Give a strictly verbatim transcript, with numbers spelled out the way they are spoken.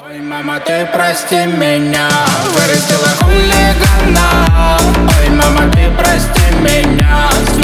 Ой, мама, ты прости меня, вырастила хулигана. Ой, мама, ты прости меня.